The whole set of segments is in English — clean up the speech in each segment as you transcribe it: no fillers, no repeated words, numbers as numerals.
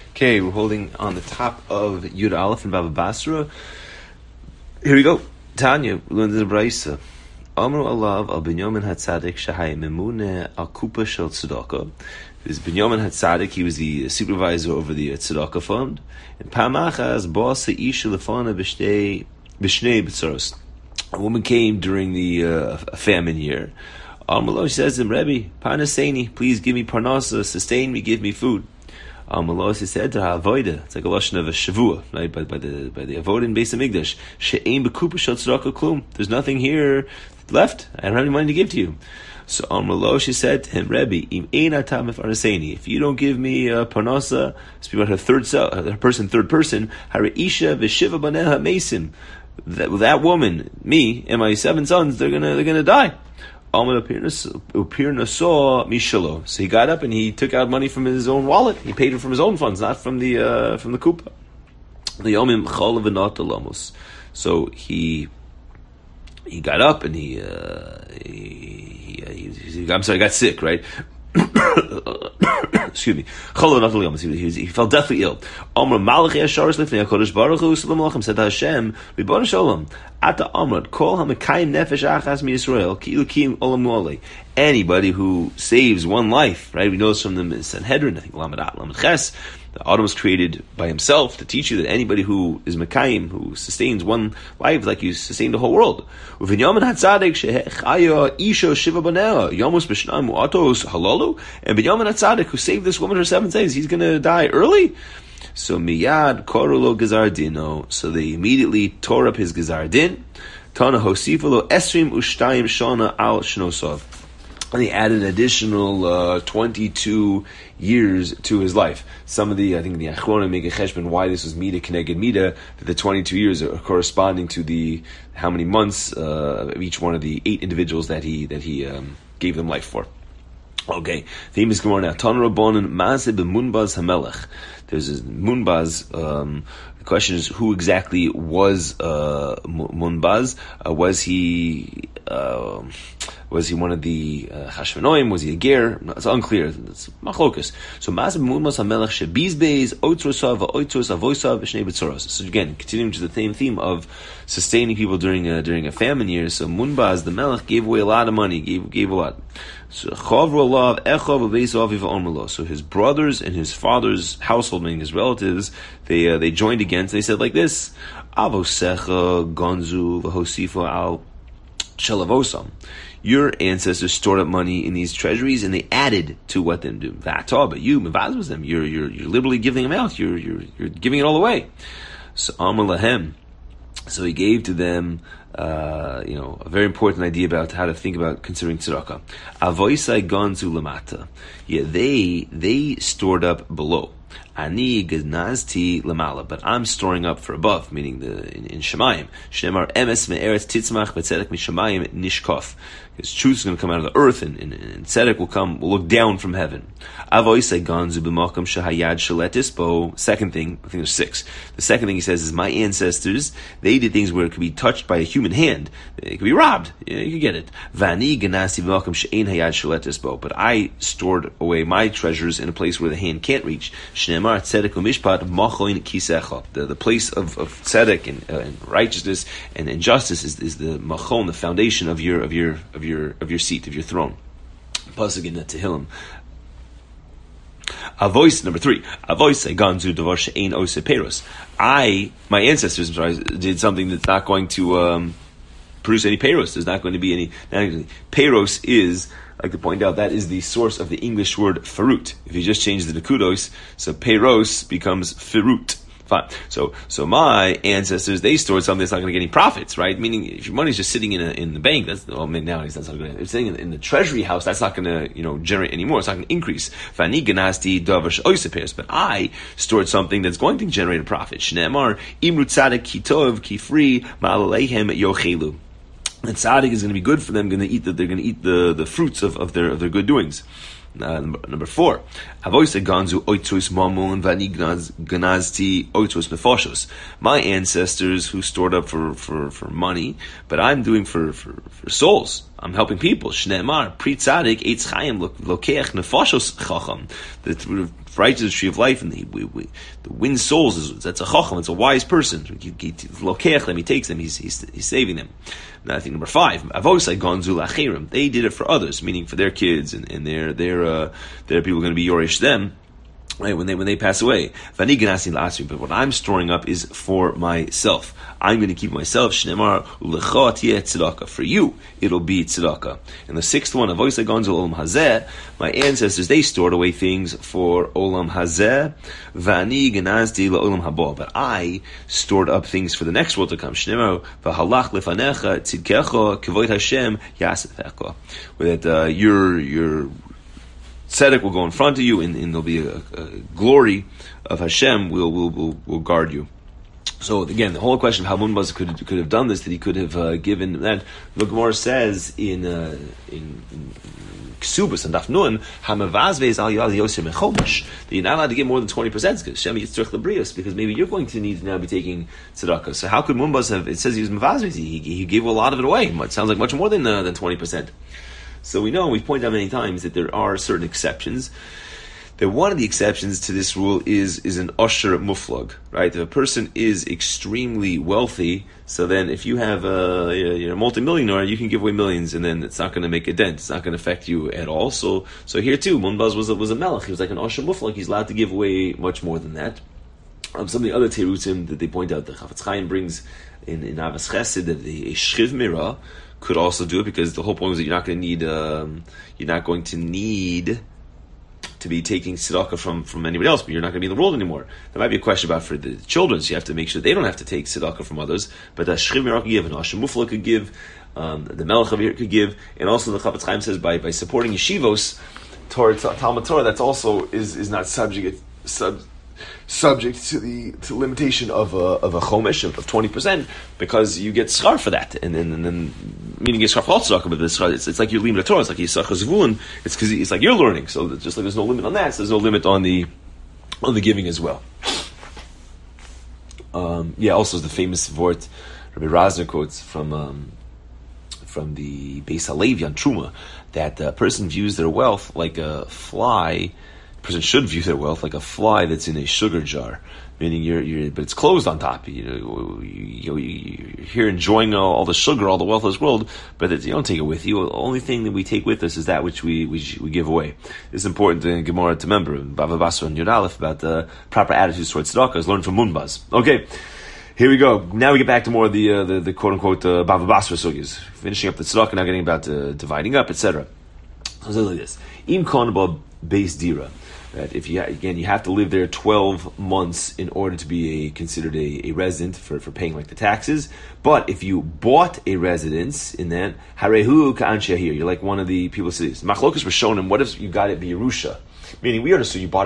Okay, we're holding on the top of Yud Aleph and Baba Basra. Here we go. Tanya, we learned in the Braisa. Amru Alav al Binyamin Hatzadik Shahai Memune al Kupa Shel Tzedakah. This Binyamin Hatzadik, he was the supervisor over the Tzedakah fund. And Pamachas Boss Isha Lefana B'Shnei B'Tzaros. A woman came during the famine year. Amalosh says to him, Rebbe, Parnaseini, please give me parnasa, sustain me, give me food. Amalosh said to her, Avoida, it's like a lashon of a shavua, right? By the avodah in Beis Hamikdash. She'ein b'kupa shel tzedakah klum. There's nothing here left. I don't have any money to give to you. So Amalosh said to him, Rebbe, im ein atam parnaseini. If you don't give me parnasa, speak about her third person, hara isha v'shiva baneha mesim. That woman, me, and my 7 sons, they're gonna die. So he got up and he took out money from his own wallet. He paid it from his own funds, not from the kupa. So he got up and he got sick, right? Excuse me. He felt deathly ill. Said to Hashem, Ribbon Shalom, Ata Amrad, Kol HaMekayim Nefesh Achas MiYisrael, Ki'ilu Kiyim Olam Mu'alei. Anybody who saves one life, right? We know this from the Sanhedrin, I think Lamed Ches. The Adam was created by himself to teach you that anybody who is Mekayim, who sustains one life, like you sustain the whole world. And Binyamin Hatzadik, who saved this woman her 7 days, he's going to die early? So miyad korulo gazar dino. So they immediately tore up his gazar din. Tana hosifalo esrim ushtayim shana al shnosov. And he added an additional 22 years to his life. Some of I think the Achronim make a cheshbon why this was Mida Keneged Mida, that the 22 years are corresponding to how many months of each one of the 8 individuals that he gave them life for. Okay, the famous Gemara now. Tan Rabbanan Maaseh b'Munbaz Hamelech. There's this Munbaz. The question is, who exactly was Munbaz? Was he one of the Hashmonaim? Was he a ger? It's unclear. It's machlokas. So Maaseh b'Munbaz Hamelech shebizbeis otrosav v'otros avosav v'shnei b'tzoros. So again, continuing to the same theme of sustaining people during a famine year. So Munbaz, the Melech, gave away a lot of money. Gave a lot. So his brothers and his father's household, meaning his relatives, they joined against. They said like this: Avosecha gonzu v'hosifo al shelavosam. Your ancestors stored up money in these treasuries, and they added to what them do. But you mevaz was them. You're liberally giving them out. You're giving it all away. So Amar lahem. So he gave to them, a very important idea about how to think about considering tzedakah. Avoisai gonzu lamata. Yeah, they stored up below. Ani gaznazti lamala, but I'm storing up for above, meaning in Shemayim. Shnemar emes me'eretz titzmach v'tzedek mishamayim nishkof. His truth is going to come out of the earth, and tzedek will look down from heaven. Avoisai ganzu b'makam shahayad shaletisbo. Second thing, I think there's 6. The second thing he says is, my ancestors, they did things where it could be touched by a human hand. It could be robbed. You could get it. Vani ganasi b'makam she'ein hayad shaletisbo. But I stored away my treasures in a place where the hand can't reach. Shnemar tzedek u'mishpat machoin kisecha. The place of tzedek and righteousness and justice is the machon, the foundation of your seat, of your throne. Pasuk in the Tehillim. Avois, number 3. Avois ganzu davar she'ein ose peros. My ancestors, did something that's not going to produce any peros. There's not going to be any. Peros is, I like to point out, that is the source of the English word farut. If you just change the nekudos, so peros becomes firut. Fine. So my ancestors, they stored something that's not going to get any profits, right? Meaning, if your money's just sitting in the bank, nowadays that's not going to. It's sitting in the treasury house, that's not going to generate any more. It's not going to increase. But I stored something that's going to generate a profit. Shneemar imru tzaddik kitov kifri ma'alehem yochelu. And tzaddik is going to be good for them. They're going to eat the fruits of their good doings. Number 4, Avoisa ganzu oitzus mamun vani ganazti oitzus nefoshos. My ancestors who stored up for money, but I'm doing for souls. I'm helping people. Shneemar, Pri Tzadik, Eitz Chaim, Lokeach Nefashos Chacham. The righteous tree of life, and the wins souls, that's a Chacham, it's a wise person. Lokeach them, he takes them, he's saving them. Now, I think number 5, Avosai Gonzu Lachirim. They did it for others, meaning for their kids, and their people going to be Yorish them. Right, when they pass away. But what I'm storing up is for myself. I'm going to keep myself. Shneimar ulecha tiyeh tzedakah. For you, it'll be tzedakah. And the 6th one, avoisei gonzo olam hazeh. My ancestors, they stored away things for olam hazeh. V'ani genazdi la'olam haba. But I stored up things for the next world to come. Shneimar v'halach lefanecha tzidkecha kavod Hashem yasefecha. That your tzedek will go in front of you, and there'll be a glory of Hashem will guard you. So again, the whole question of how Munbaz could have done this, that he could have given that. The Gemara says in Ksubas and Daf Nun, Hamavazvez al Yal Yosem Mechomash, that you're not allowed to give more than 20% because Shem Yitzrich Lebrius, because maybe you're going to need to now be taking tzedakah. So how could Munbaz have? It says he was Mavazvez. He gave a lot of it away. It sounds like much more than 20%. So we know, we've pointed out many times, that there are certain exceptions. That one of the exceptions to this rule is an usher muflag, right? If a person is extremely wealthy, so then if you have you're a multimillionaire, you can give away millions, and then it's not going to make a dent. It's not going to affect you at all. So here too, Munbaz was a melech. He was like an usher muflag. He's allowed to give away much more than that. Some of the other terutim that they point out, the Chafetz Chaim brings in Avas Chesed, that a shchiv mirah could also do it, because the whole point was that you're not going to need to be taking tzedakah from anybody else, but you're not going to be in the world anymore. There might be a question about for the children, so you have to make sure they don't have to take tzedakah from others, but the shchiv mirah could give, and Asher Mufla could give, the Melech over here could give, and also the Chafetz Chaim says by supporting yeshivos, Talmud Torah, that's also is not subject to the limitation of a chomesh of 20%, because you get schar for that, and then meaning you get schar for all tzedakah, but it's like you're leaving the Torah. It's like Yisachar Zvulun. It's because it's like you're learning. So just like there's no limit on that, so there's no limit on the giving as well. Also the famous vort Rabbi Razner quotes from the Beis Halevi on Truma, that a person views their wealth like a fly. A person should view their wealth like a fly that's in a sugar jar, meaning but it's closed on top. You're here enjoying all the sugar, all the wealth of this world, but you don't take it with you. The only thing that we take with us is that which we give away. It's important in Gemara to remember, Bava Basra and Yud Aleph, about the proper attitudes towards tzedakah is learned from Munbaz. Okay, here we go. Now we get back to more of the quote unquote Bava Basra sugyas, finishing up the tzedakah, now getting about dividing up, etc. So it's like this: Im konaba beis dira. That if you have to live there 12 months in order to be considered a resident for paying like the taxes. But if you bought a residence in that, harehu ka'an shahir, you're like one of the people of cities. Machlokas were shown him. What if you got it Yerusha? Meaning we understood you bought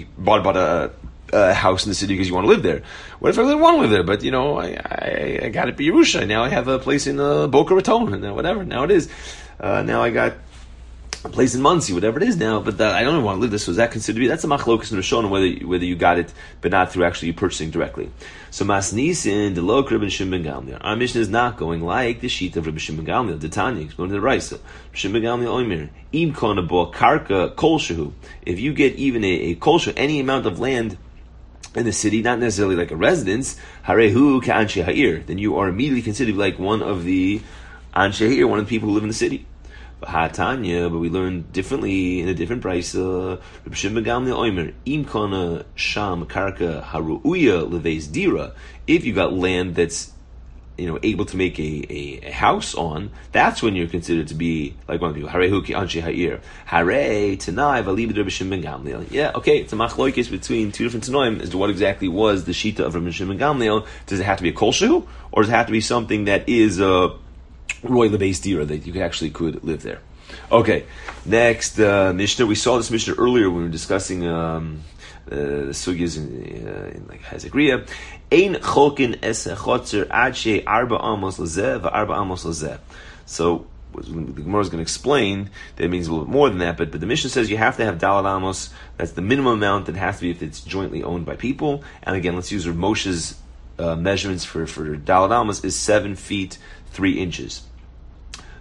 a house in the city because you want to live there. What if I really want to live there? But I got it Yerusha. Now I have a place in Boca Raton and whatever. Now it is. Now I got a place in Muncie, whatever it is now, but I don't want to live this. So is that considered to be? That's a machlokas in Rishonim, whether you got it, but not through actually purchasing directly. So Masnisin, the Lo Rabbi Shimon ben Gamliel. Our mission is not going like the sheet of Rabbi Shimon ben Gamliel, the Tanya, explained to the Raisa. Shimon ben Gamliel Omer, Im Kona Bo Karka Kol Shehu. If you get even a Kol Shehu, any amount of land in the city, not necessarily like a residence, Harehu Ka'anshe Ha'ir, then you are immediately considered like one of the Anshe Ha'ir, one of the people who live in the city. Tanya, but we learn differently in a different price. Rabbi Shimon ben Gamliel Omer, Im Kona Sham Karka Haruuya Leveis Dira. If you got land that's able to make a house on, that's when you're considered to be like one of the people. Harehu ki anshe ha'ir. Hare Tanai Valib Rabbi Shimon ben Gamliel. Yeah, okay, it's a machloikis between two different Tanoim as to what exactly was the shita of Rabbi Shimon ben Gamliel. Does it have to be a kol shehu, or does it have to be something that is Roy Lebeis Dira, that you actually could live there? Okay, next Mishnah. We saw this Mishnah earlier when we were discussing the sugyas in like Hazakriya. Ein cholkin es chotzer ad she arba amos lazeh v'arba amos lazeh. So the Gemara is going to explain that it means a little bit more than that, but the Mishnah says you have to have dalad amos. That's the minimum amount that has to be if it's jointly owned by people. And again, let's use Rav Moshe's measurements for dalad amos is 7 feet 3 inches.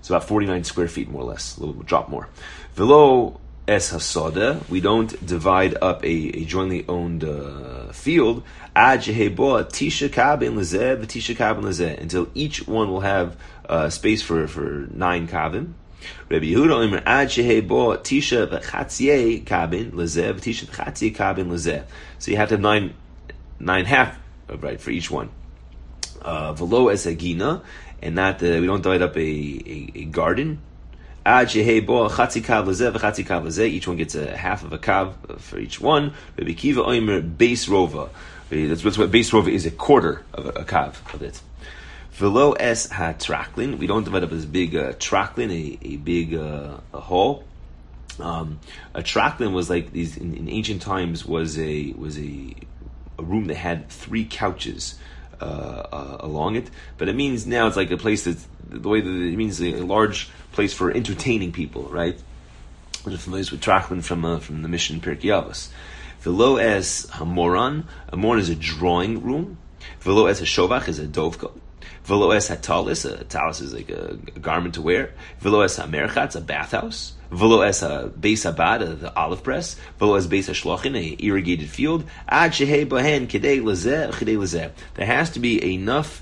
It's about 49 square feet, more or less, a little drop more. Velo es hasada, we don't divide up a jointly owned field. Ad shehebo tisha kabin lezeh v'tisha kabin lezeh, until each one will have space for 9 kabin. Rabbi Yehuda Omer ad shehebo tisha v'chatziyeh kabin lezeh v'tisha v'chatziyeh kabin lezeh. So you have to have nine half, right, for each one. Velo es agina, and not we don't divide up a garden. Ad shehebo chatzi kav lezeh v'chatzi kav lezeh. Each one gets a half of a kav for each one. Rabbi Kiva Omer beis rova. That's what beis rova is, a quarter of a kav of it. Velo es ha-traklin. We don't divide up as big traklin, a big a hall. A traklin was like these in ancient times was a room that had 3 couches along it. But it means now it's like a place that's the way that it means a large place for entertaining people, right? We're familiar with traklin from the Mission Pirkei Avos. Velo es hamoran. A moran is a drawing room. Velo es ha-shovach is a dovka. Velo es ha-talis. A talis is like a garment to wear. Velo es ha-merchatz, a bathhouse. Velo es ha-beis habad, the olive press. Velo es beis ha-shlochin, a irrigated field. Ad shehei bahen kedei lezeh, kedei lezeh. There has to be enough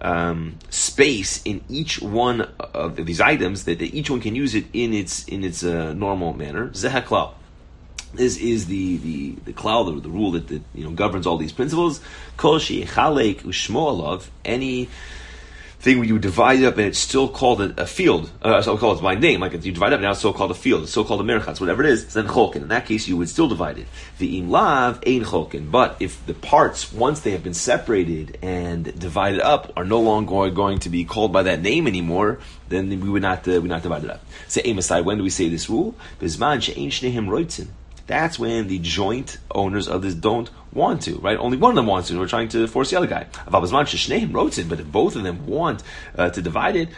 space in each one of these items that each one can use it in its normal manner. Zeh ha-klal. This is the klal, the rule that governs all these principles. Kol she'chalek u'shmo alav, any thing where you divide it up and it's still called a field, so called it by name, like you divide it up now it's still called a field, it's still called a merchatz, whatever it is, it's then cholkin. In that case, you would still divide it. V'im lav ein cholkin. But if the parts, once they have been separated and divided up, are no longer going to be called by that name anymore, then we would not divide it up. Say aside, when do we say this rule? Bizman she'ein shnehem roitzin. That's when the joint owners of this don't want to, right? Only one of them wants to. We're trying to force the other guy. But if both of them want to divide it,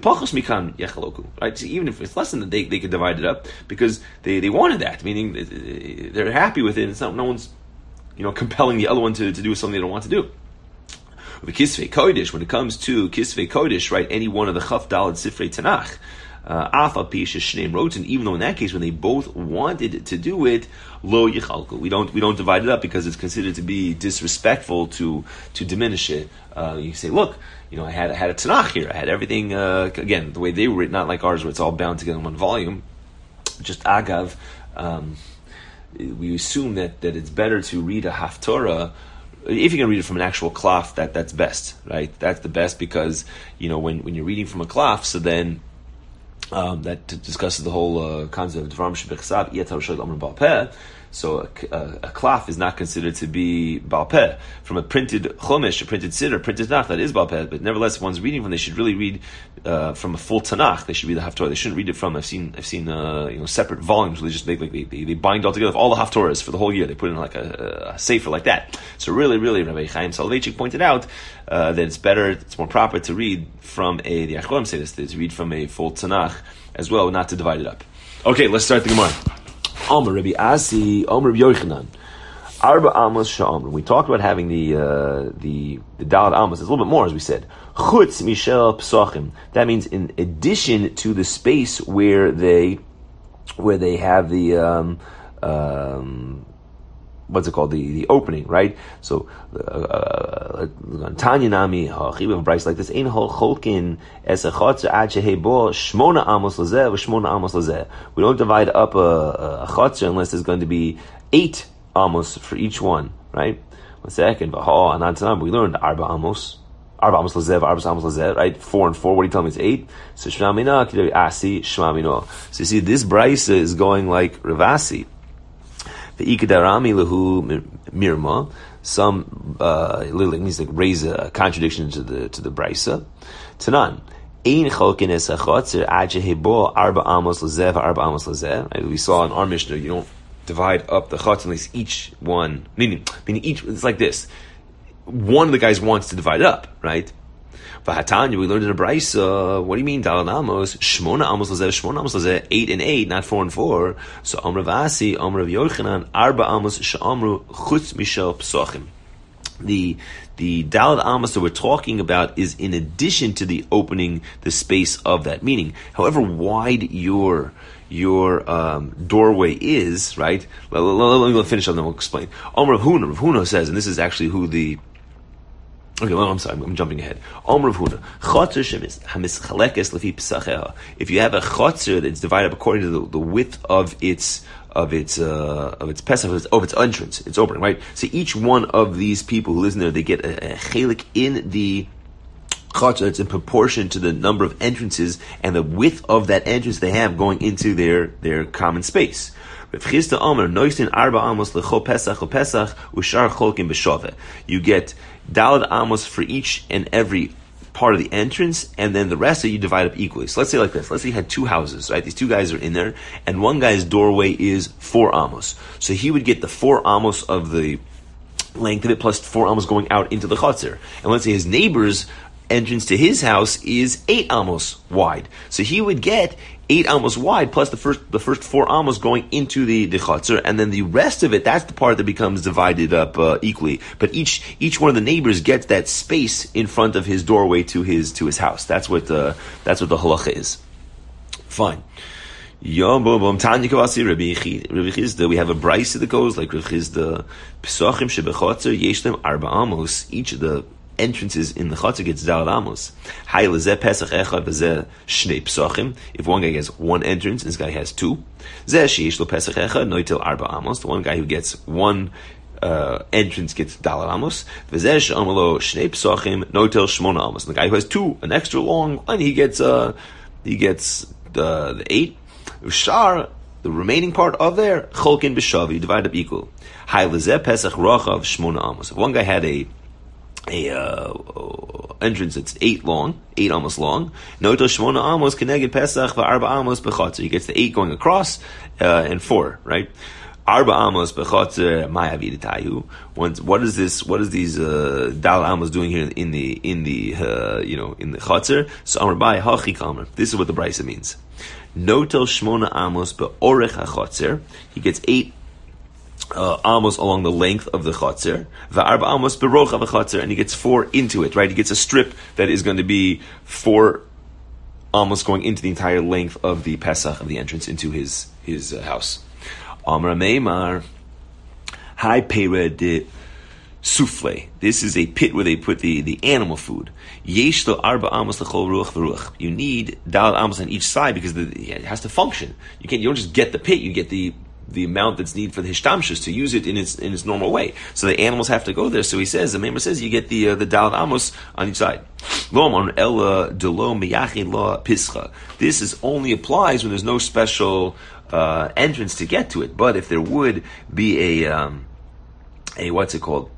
right? So even if it's less than that, they could divide it up because they wanted that. Meaning they're happy with it. It's not, no one's compelling the other one to do something they don't want to do. The Kisvei Kodesh, when it comes to Kisvei Kodesh, right? Any one of the Chaf Daled Sifrei Tanakh. Even though in that case when they both wanted to do it, lo yichalku, we don't divide it up because it's considered to be disrespectful to diminish it. You say, look, I had a Tanakh here, I had everything again the way they were written, not like ours where it's all bound together in one volume. Just agav, we assume that it's better to read a Haftorah. If you're going to read it from an actual klaf, that's best, right? That's the best because when you're reading from a klaf, so then that discusses the whole concept of Dvarim Shebechsav Yetar Shel Amar Baal Peh. So a klaf is not considered to be Baal Peh. From a printed Chumash, a printed Siddur, printed Tanakh, that is Baal Peh. But nevertheless, if one's reading from, they should really read from a full Tanakh. They should read the Haftorah. They shouldn't read it from. I've seen separate volumes where they just make they bind all together all the Haftorahs for the whole year. They put it in like a sefer like that. So really, Rabbi Chaim Soloveitchik pointed out that it's more proper to read from the Achronim say this, to read from a full Tanakh as well, not to divide it up. Okay, let's start the Gemara. Omer Rabbi Asi, Omer Rabbi Yochanan, Arba Amos Sha'omer. We talked about having the Daled Amos. There's a little bit more, as we said. Chutz Mishel Psachim. That means in addition to the space where they have the what's it called? The opening, right? So Tanya Nami we have a price like this. Ein cholkin es a chotzer ad shehebo shmona amos lazeh v'shmona amos lazeh. We don't divide up a chotzer unless there's going to be 8 amos for each one, right? 1 second. We learned arba amos lazeh, arba amos lazeh, right? 4 and 4. What do you tell me? It's 8. So shmamina kidei asi shmamino. So you see, this brisa is going like Ravasi. The ikadarami lehu mirma. Some literally means like raise a contradiction to the brisa. Tanan ein cholkin es achotzer ad shehebo arba amos lazeh arba amos lazeh. We saw in our Mishnah you don't divide up the chotzer unless each one meaning each. It's like this. One of the guys wants to divide it up, right? V'hatanya, we learned in a brisa. What do you mean, Daled Amos? Shmona Amos lazeh, Shmona Amos lazeh, 8 and 8, not 4 and 4. So Amr Vasi, Amr of Yochanan, Arba Amos she'amru chutz mishel psachim. the Daled Amos that we're talking about is in addition to the opening the space of that. Meaning, however wide your doorway is, right? Let me finish and then we'll explain. Rav Huna says, and this is actually who the... Okay, well, I'm sorry, I'm jumping ahead. Rav Huna, if you have a chotzer that's divided up according to the width of its pesach, of its entrance, its opening, right? So each one of these people who live in there, they get a chelik in the chotzer that's in proportion to the number of entrances and the width of that entrance they have going into their common space. You get daled amos for each and every part of the entrance, and then the rest of you divide up equally. So let's say like this. Let's say you had two houses, right? These two guys are in there, and one guy's doorway is 4 amos. So he would get the 4 amos of the length of it, plus 4 amos going out into the chotzer. And let's say his neighbor's entrance to his house is 8 amos wide. So he would get 8 amos wide plus the first 4 amos going into the chotzer, and then the rest of it, that's the part that becomes divided up equally. But each one of the neighbors gets that space in front of his doorway to his house. That's what the halacha is. Fine. We have a brisa that goes like Rav Chizda, Pesachim shebechotzer yesh lem 4 amos. Each of the entrances in the chotzer gets daled amos. If one guy gets 1 entrance and this guy has 2, the one guy who gets 1 entrance gets daled amos. And the guy who has 2, an extra long one, he gets the 8. The remaining part of there, cholkin b'shavi, divide up equal. If one guy had a entrance that's 8 amos long. Noto shmona amos keneged pesach v'arba amos bechotzer. He gets the 8 going across and 4, right? Arba amos bechotzer ma'aviditayu. What is this? What is these dal amos doing here in the chotzer? So Amar Bai hachi kamer. This is what the brisa means. Noto shmona amos beorech hachotzer. He gets 8 amos along the length of the chotzer, v'arba amos berocha v'chotzer, and he gets 4 into it, right? He gets a strip that is going to be 4 amos going into the entire length of the pesach of the entrance into his house. Amar Meimar, hai pera de souffle. This is a pit where they put the animal food. Yesh lo arba amos lechol ruach v'ruach. You need dal amos on each side because it has to function. You don't just get the pit, you get the amount that's needed for the hishtamshus to use it in its normal way. So the animals have to go there. So he says, the member says, you get the daled amos on each side. This only applies when there's no special entrance to get to it. But if there would be a what's it called?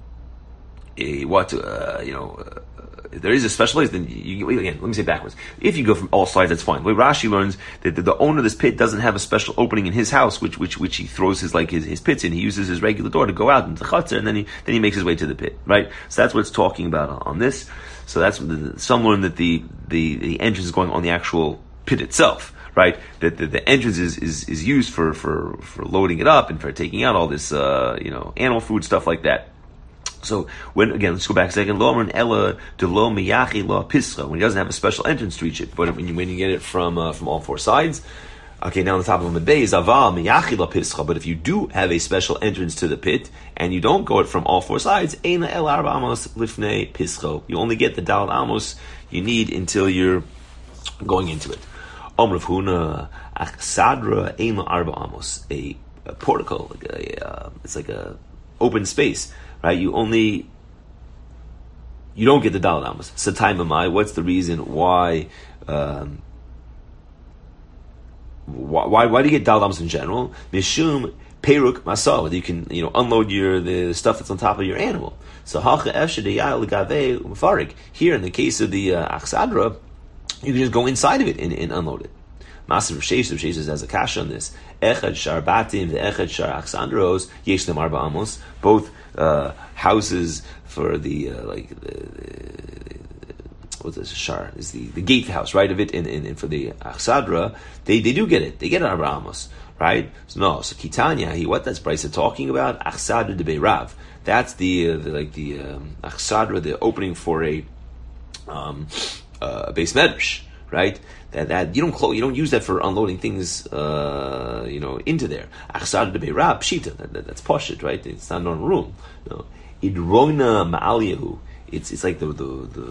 If there is a special place, then let me say backwards. If you go from all sides, that's fine. The way Rashi learns that the owner of this pit doesn't have a special opening in his house, which he throws his pits in. He uses his regular door to go out into the chutzner, and then he makes his way to the pit, right? So that's what it's talking about on this. So that's some learn that the entrance is going on the actual pit itself, right? That the entrance is used for loading it up and for taking out all this animal food, stuff like that. So let's go back a second. When he doesn't have a special entrance to reach it, but when you get it from all 4 sides, okay. Now on the top of the bay is aval miyachila pischa. But if you do have a special entrance to the pit and you don't go it from all 4 sides, eina el arba amos lifnei pischa. You only get the daled amos you need until you're going into it. Rav Huna achsadra eina arba amos, a portico, it's like a open space. Right, you don't get the daled amos. Satay mamai. What's the reason why? Why do you get daled amos in general? Mishum peruk masal. You can unload the stuff that's on top of your animal. So hacha efshe deyal legave umafarik. Here in the case of the achsadra, you can just go inside of it and unload it. Master Rav Sheshes has a kasha on this. Echad shar batim, the echad shar achsandros yesh them arba amos. Both houses for what's this shar is the gatehouse, right, of it, and for the achsadra they do get it. They get an arba amos, right? So Kitanya, what that's Brisa talking about? Achsadra de beirav. That's the achsadra, the opening for a base medrash, right? That you don't use that for unloading things, into there. Achsadra de beirab pshita. That's poshut, right? It's not on room. No. Idrona ma'aliyahu. It's like the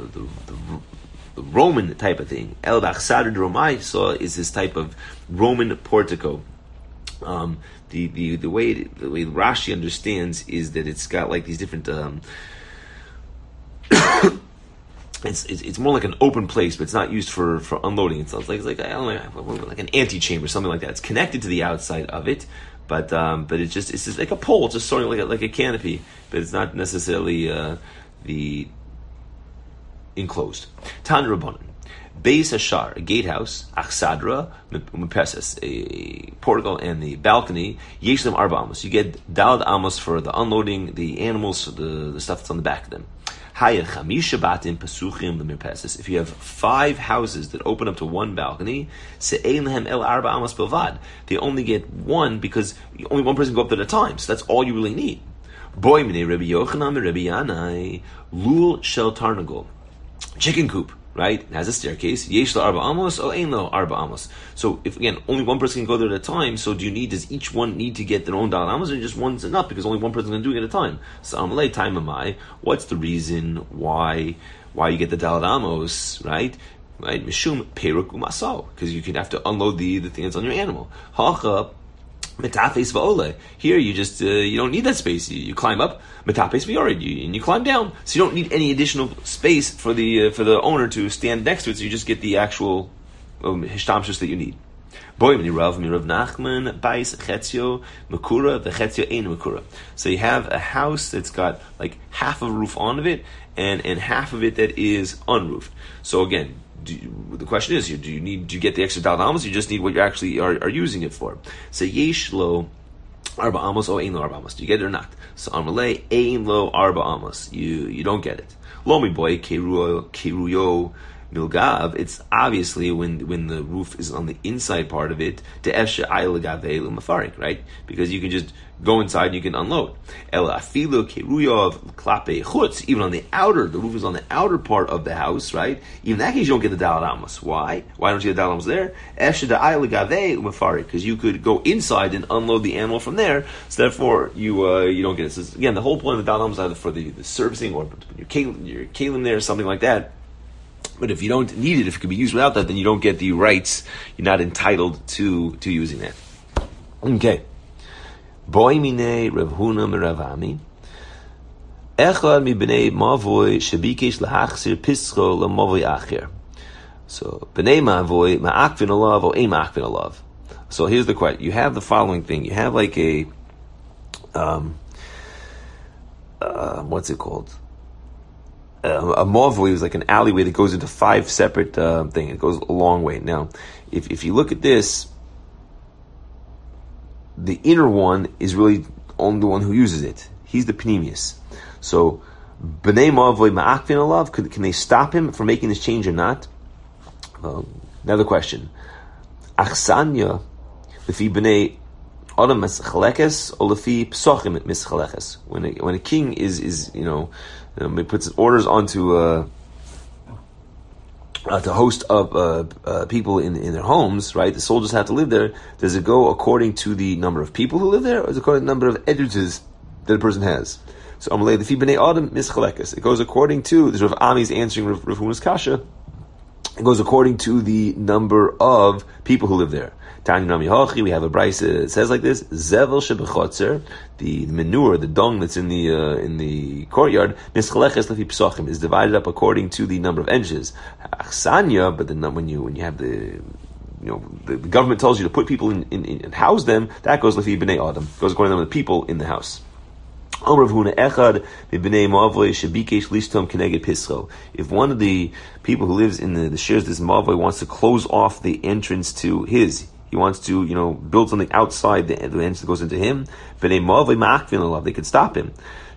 Roman type of thing. El b'achsadra de Romai is this type of Roman portico. The way Rashi understands is that it's got like these different. It's more like an open place, but it's not used for unloading. It's like I don't know, like an antechamber, something like that. It's connected to the outside of it, but it's just like a pole. It's just sort of like a canopy, but it's not necessarily the enclosed. Tan Rabbanan. Beis Hashar, a gatehouse, Achsadra, Mepeses, a portico, and the balcony, Yeshlem Arba Amos. You get Dalad Amos for the unloading the animals, the stuff that's on the back of them. Haya Chamisha Batim Pasuchim Mepeses. If you have 5 houses that open up to one balcony, Se'ein Lehem El Arba Amos Belvad. They only get one because only one person can go up at a time, so that's all you really need. Boy Mine Rabbi Yochanan Rabbi Yanai, Lul Shel Tarnagol. Chicken coop. Right? It has a staircase. Yesh la arba amos, or ein lo arba amos. So if again only one person can go there at a time, so does each one need to get their own dalad amos, or just one's enough because only one person can do it at a time? So amalei time amai. What's the reason why you get the dalad amos? Right? Mishum peruk umasal, because you could have to unload the thing that's on your animal. Hacha. Metapes va'ole. Here you just you don't need that space. You climb up. Metapes v'yored. And you climb down. So you don't need any additional space for the owner to stand next to it. So you just get the actual hishtamshus that you need. Boy, mirav Nachman bais chetzio makura the chetzio ein makura. So you have a house that's got like half of a roof on of it and half of it that is unroofed. So again. The question is, do you get the extra dalad amos? You just need what you actually are using it for. So yesh lo arba amos or ein lo arba amos. Do you get it or not? So amalei ein lo arba amos. You don't get it. Lo mi boy keruyo milgav. It's obviously when the roof is on the inside part of it to efshe aylegave lumafarik, right? Because you can just go inside and you can unload. El afilu keruyov klape chutz. Even on the roof is on the outer part of the house, right? Even in that case, you don't get the dalad amos. Why? Why don't you get the dalad amos there? Efshe aylegave lumafarik, because you could go inside and unload the animal from there. So therefore, you don't get it. So again, the whole point of the dalad amos is either for the servicing or your kalim there, something like that. But if you don't need it, if it can be used without that, then you don't get the rights. You're not entitled to using that. Okay. Boy mine Rav Huna merav Ami. Echad mi bnei mavoy shebikesh lahachsir pischo lemavoy acher. So bnei mavoy ma'akvin alav or ein ma'akvin alav. So here's the question. You have the following thing. You have like a what's it called? A mavoi is like an alleyway that goes into 5 separate things. It goes a long way. Now, if you look at this, the inner one is really only the one who uses it. He's the pneumius. So, b'nei mavoi ma'akvin alav, can they stop him from making this change or not? Another question. Achsanya, lefi b'nei adam mischalekes, or lefi psochim mischalekes. When a king is he puts orders onto to host up people in their homes, right? The soldiers have to live there. Does it go according to the number of people who live there, or is it according to the number of edges that a person has? So Amalei Lefi Bnei Adam Mischalekes. It goes according to the Rav Ami's answering Rav Huna's kasha. It goes according to the number of people who live there. Tanya Nami Hachi, we have a brayse that says like this: Zevel shebechotzer, the manure, the dung that's in the courtyard, mischaleches lefi psachim, is divided up according to the number of inches. Achsanya, but then when you have the government tells you to put people in and house them, that goes lefi bnei adam, goes according to the number of people in the house. If one of the people who lives in the shares this mavoi wants to close off the entrance to his, he wants to build something outside the entrance that goes into him, they could stop him.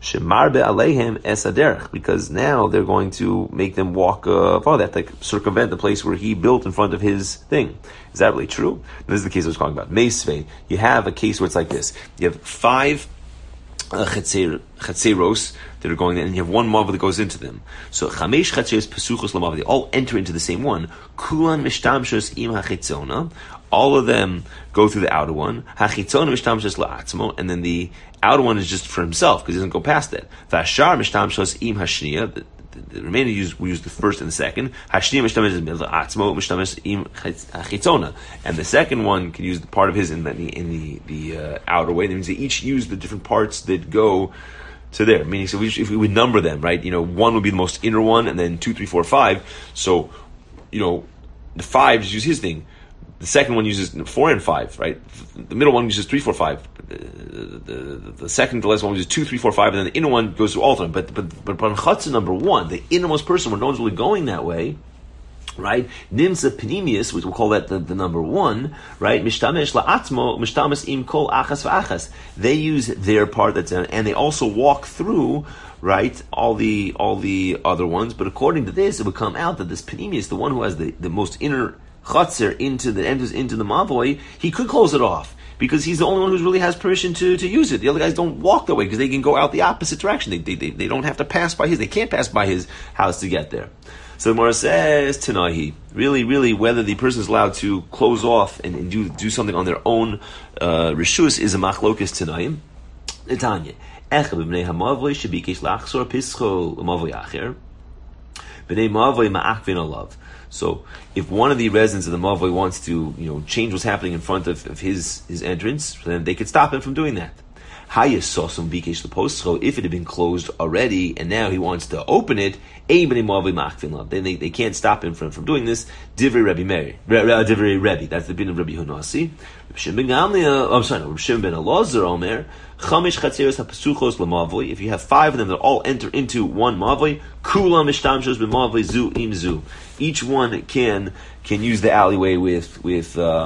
Because now they're going to make them walk farther. They have to circumvent the place where he built in front of his thing. Is that really true? This is the case I was talking about. Meisvei, you have a case where it's like this. You have 5 chatzeros that are going there, and you have one mavli that goes into them. So chamesh chatzeros pesuchos lamavli, they all enter into the same one. Kulan mishtamshos im hachitzona. All of them go through the outer one. Hachitzona mishtamshos la'atzmo, and then the outer one is just for himself because he doesn't go past that. Vashar mishtamshos im hashniya. The remaining we use the first and the second. Hashniya mishtamshos la'atzmo mishtamshos im hachitzona, and the second one can use the part of his in the outer way. That means they each use the different parts that go to there. Meaning, so if we would number them, right? One would be the most inner one, and then 2, 3, 4, 5. So, the 5 use his thing. The second one uses 4 and 5, right? The middle one uses 3, 4, 5. The second, the last one uses 2, 3, 4, 5, and then the inner one goes to all of them. But on Chatzah number 1, the innermost person, where no one's really going that way, right? Nimsa Panemius, which we'll call that the number 1, right? Mishtamesh la'atzmo, mishtamesh im kol achas v'achas. They use their part that's in, and they also walk through, right, all the other ones. But according to this, it would come out that this Panemius, the one who has the most inner Chatzir enters into the Mavoi, he could close it off because he's the only one who really has permission to use it. The other guys don't walk that way because they can go out the opposite direction. They don't have to pass by his. They can't pass by his house to get there. So the Gemara says Tanahi, really, whether the person is allowed to close off and do something on their own rishus is a machlokes Tanayim. Netanya echad b'nei hamavoi shebikesh lachzor pischo l'mavoi acher b'nei mavoi ma'achvin alav. So, if one of the residents of the Mavoi wants to, change what's happening in front of his entrance, then they could stop him from doing that. If it had been closed already and now he wants to open it, then they can't stop him from doing this. Divrei Rebbe. That's the bin of Rabbi Hunasi. Reb Shimon ben Elazar Omer. If you have 5 of them that all enter into one mavoi, kulam mishtamshos b'mavoi zu im zu. Each one can use the alleyway with they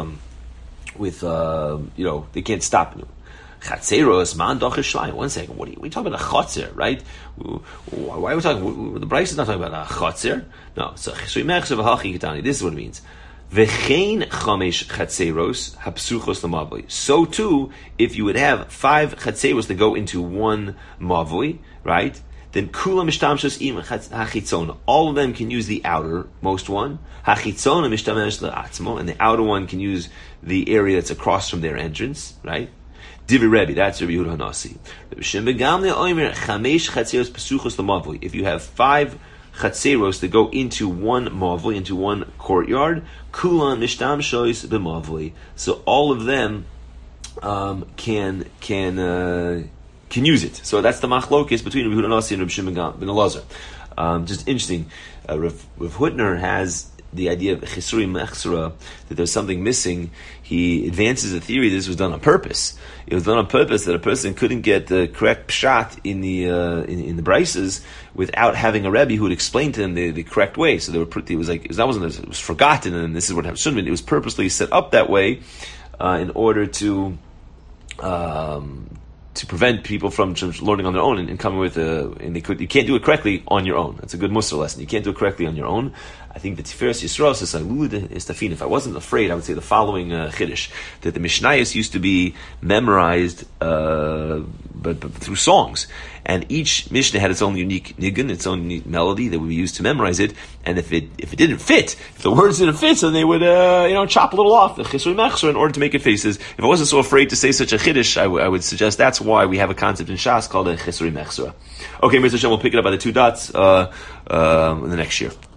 can't stop him. Chatzeros man docher shleim. 1 second, what are you talking about a chatzer, right? Why are we talking? The Bryce is not talking about a chatzer. No. So this is what it means. V'chein chamesh chatzeros hapsuchos lamavoi. So too, if you would have 5 chatzeros that go into one mavoi, right? Then kula mishtamshos im hachitzona. All of them can use the outermost one. Hachitzona mishtamesh la'atzmo, and the outer one can use the area that's across from their entrance, right? Divrei Rebbe, that's Rabbi Yehuda Hanasi. Rabbi Shimon ben Gamliel Omer chamesh chatzeros pesuchos lamavoi. If you have 5 chatzeros that go into one mavoi, into one courtyard, kulan mishtamshos b'mavoi. So all of them can use it. So that's the machlokes between Rabbi Yehuda Hanasi and Rabbi Shimon ben Elazar. Just interesting. Rav Hutner has the idea of chisuri mechsura, that there's something missing. He advances the theory that this was done on purpose. It was done on purpose that a person couldn't get the correct pshat in the brises without having a Rebbe who would explain to them the correct way. So it was forgotten, and this is what happened. It was purposely set up that way in order to prevent people from learning on their own and coming with you can't do it correctly on your own. That's a good Musar lesson. You can't do it correctly on your own. I think the Tiferes Yisrael says Istafin. If I wasn't afraid, I would say the following Chiddush, that the Mishnayos used to be memorized but through songs. And each Mishnah had its own unique nigun, its own unique melody that would be used to memorize it. And if it didn't fit, if the words didn't fit, so they would chop a little off the Chisui Mechsur in order to make it fit. If I wasn't so afraid to say such a Chiddush, I would suggest that's why we have a concept in Shas called a Chisui Mechsur. Okay, Mr. Hashem, we'll pick it up by the 2 dots in the next year.